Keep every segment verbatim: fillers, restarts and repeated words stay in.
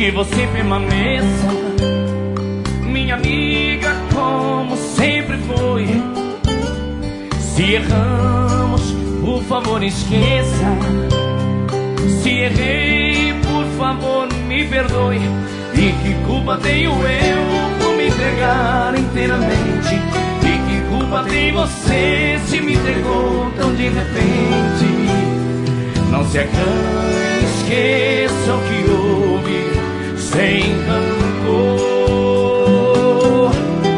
que você permaneça, minha amiga, como sempre foi. Se erramos, por favor esqueça. Se errei, por favor me perdoe. E que culpa tenho eu por me entregar inteiramente? E que culpa tem você se me entregou tão de repente? Não se acanhe, esqueça o que houve sem rancor.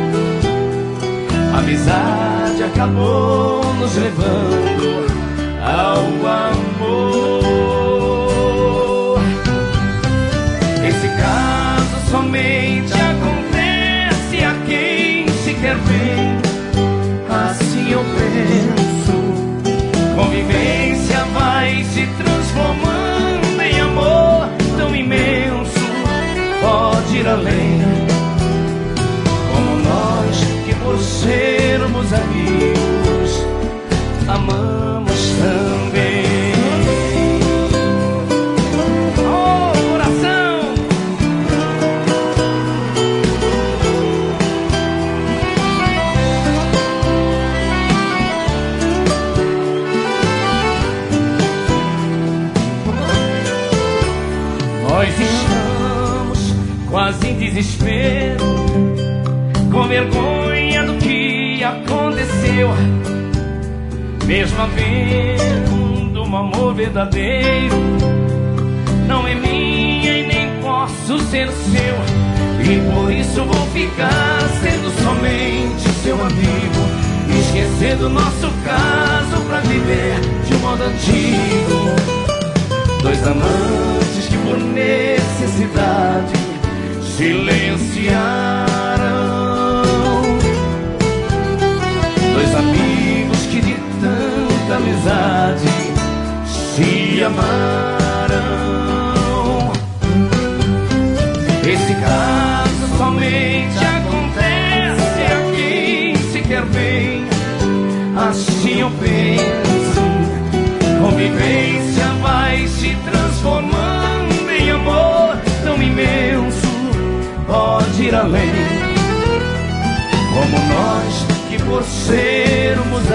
A amizade acabou nos levando ao amor. Esse caso somente acontece a quem se quer bem. Assim eu penso. Convivência vai se transformando em amor tão imenso, pode ir além. Como nós que por sermos amigos amamos também. Oh, coração! Nós estamos quase em desespero, com vergonha do que aconteceu. Mesmo havendo um amor verdadeiro, não é minha e nem posso ser seu. E por isso vou ficar sendo somente seu amigo, esquecer do nosso caso pra viver de um modo antigo. Dois amantes que por necessidade silenciaram. Dois amigos que de tanta amizade se amaram. Esse caso somente acontece a quem se quer bem. Assim eu penso. Convivência vai se transformando em amor tão imenso, pode ir além. Como nós que por sermos